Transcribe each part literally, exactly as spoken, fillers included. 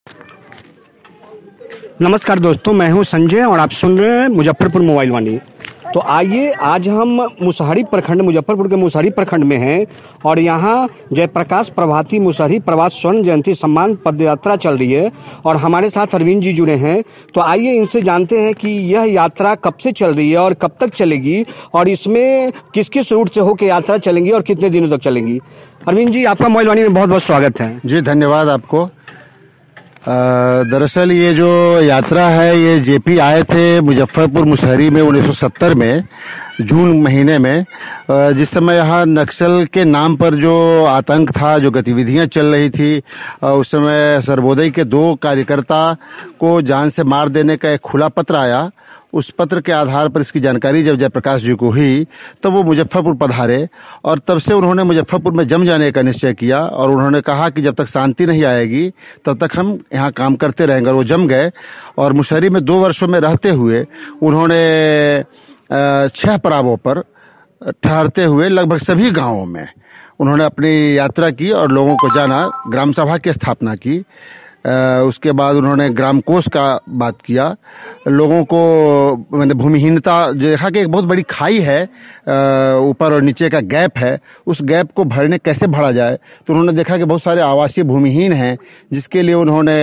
नमस्कार दोस्तों, मैं हूं संजय और आप सुन रहे हैं मुजफ्फरपुर मोबाइल वाणी। तो आइए, आज हम मुसहरी प्रखंड, मुजफ्फरपुर के मुसहरी प्रखंड में हैं और यहाँ जयप्रकाश प्रभाती मुसहरी प्रवास स्वर्ण जयंती सम्मान पद यात्रा चल रही है और हमारे साथ अरविंद जी जुड़े हैं। तो आइए इनसे जानते हैं कि यह यात्रा कब से चल रही है और कब तक चलेगी और इसमें किस किस रूट से होकर यात्रा चलेंगी और कितने दिनों तक चलेंगी। अरविंद जी, आपका मोबाइल वाणी में बहुत बहुत स्वागत है। जी धन्यवाद आपको। दरअसल ये जो यात्रा है, ये जेपी आए थे मुजफ्फरपुर मुसहरी में उन्नीस सौ सत्तर में जून महीने में, जिस समय यहाँ नक्सल के नाम पर जो आतंक था, जो गतिविधियां चल रही थी, उस समय सर्वोदय के दो कार्यकर्ता को जान से मार देने का एक खुला पत्र आया। उस पत्र के आधार पर इसकी जानकारी जब जयप्रकाश जी को हुई तो वो मुजफ्फरपुर पधारे और तब से उन्होंने मुजफ्फरपुर में जम जाने का निश्चय किया और उन्होंने कहा कि जब तक शांति नहीं आएगी तब तक हम यहाँ काम करते रहेंगे। और वो जम गए और मुसहरी में दो वर्षों में रहते हुए उन्होंने छह पड़ावों पर ठहरते हुए लगभग सभी गांवों में उन्होंने अपनी यात्रा की और लोगों को जाना, ग्राम सभा की स्थापना की। Uh, उसके बाद उन्होंने ग्राम कोष का बात किया, लोगों को मैंने भूमिहीनता देखा कि एक बहुत बड़ी खाई है, ऊपर और नीचे का गैप है, उस गैप को भरने कैसे भरा जाए। तो उन्होंने देखा कि बहुत सारे आवासीय भूमिहीन हैं, जिसके लिए उन्होंने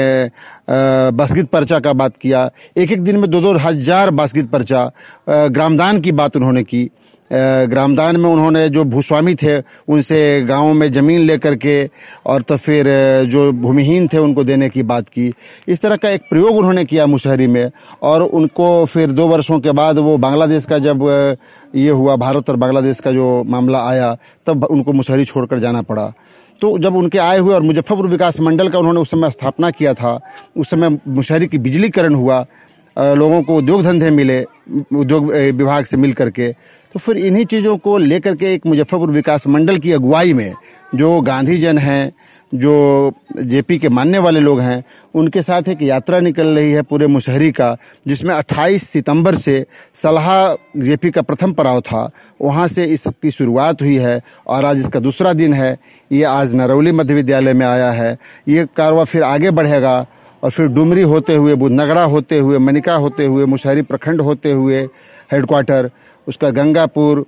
बसगीत पर्चा का बात किया। एक एक दिन में दो दो हजार बसगीत पर्चा, ग्रामदान की बात उन्होंने की। ग्रामदान में उन्होंने जो भूस्वामी थे उनसे गांवों में जमीन लेकर के और तो फिर जो भूमिहीन थे उनको देने की बात की। इस तरह का एक प्रयोग उन्होंने किया मुसहरी में और उनको फिर दो वर्षों के बाद वो बांग्लादेश का जब ये हुआ, भारत और बांग्लादेश का जो मामला आया, तब उनको मुसहरी छोड़कर जाना पड़ा। तो जब उनके आए हुए और मुजफ्फरपुर विकास मंडल का उन्होंने उस समय स्थापना किया था, उस समय मुसहरी की बिजलीकरण हुआ, लोगों को उद्योग धंधे मिले उद्योग विभाग से मिल करके। तो फिर इन्हीं चीज़ों को लेकर के एक मुजफ्फरपुर विकास मंडल की अगुवाई में जो गांधी जन हैं, जो जेपी के मानने वाले लोग हैं, उनके साथ एक यात्रा निकल रही है पूरे मुसहरी का, जिसमें अट्ठाईस सितंबर से सलाह जेपी का प्रथम पड़ाव था, वहां से इस की शुरुआत हुई है और आज इसका दूसरा दिन है। ये आज नरौली मध्य विद्यालय में आया है। ये कारवां फिर आगे बढ़ेगा और फिर डुमरी होते हुए, बुधनगड़ा होते हुए, मनिका होते हुए, मुसहरी प्रखंड होते हुए हेडक्वार्टर, उसका गंगापुर,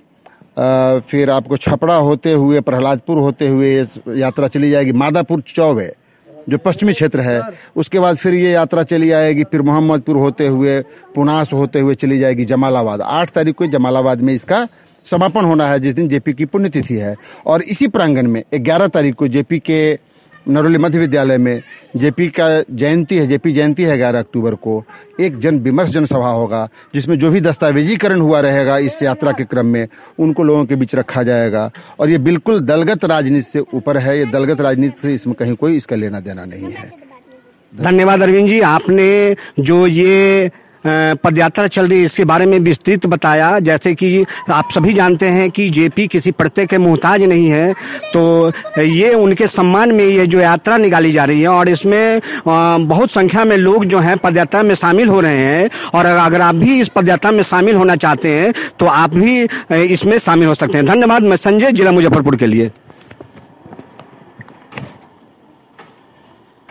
फिर आपको छपड़ा होते हुए, प्रहलादपुर होते हुए यात्रा चली जाएगी मादापुर चौवे जो पश्चिमी क्षेत्र है। उसके बाद फिर ये यात्रा चली आएगी, फिर मोहम्मदपुर होते हुए, पुनास होते हुए चली जाएगी जमालाबाद। आठ तारीख को जमालाबाद में इसका समापन होना है, जिस दिन जेपी की पुण्यतिथि है। और इसी प्रांगण में ग्यारह तारीख को जेपी के नरौली मध्य विद्यालय में जेपी का जयंती है, जेपी जयंती है ग्यारह अक्टूबर को, एक जन विमर्श जनसभा होगा, जिसमें जो भी दस्तावेजीकरण हुआ रहेगा इस यात्रा के क्रम में, उनको लोगों के बीच रखा जाएगा। और ये बिल्कुल दलगत राजनीति से ऊपर है, ये दलगत राजनीति से इसमें कहीं कोई इसका लेना देना नहीं है। धन्यवाद अरविंद जी, आपने जो ये पदयात्रा चल रही है इसके बारे में विस्तृत बताया। जैसे कि आप सभी जानते हैं कि जेपी किसी प्रत्यय के मुहताज नहीं है, तो ये उनके सम्मान में ये जो यात्रा निकाली जा रही है और इसमें बहुत संख्या में लोग जो हैं पदयात्रा में शामिल हो रहे हैं। और अगर आप भी इस पदयात्रा में शामिल होना चाहते हैं तो आप भी इसमें शामिल हो सकते हैं। धन्यवाद। मैं संजय, जिला मुजफ्फरपुर के लिए।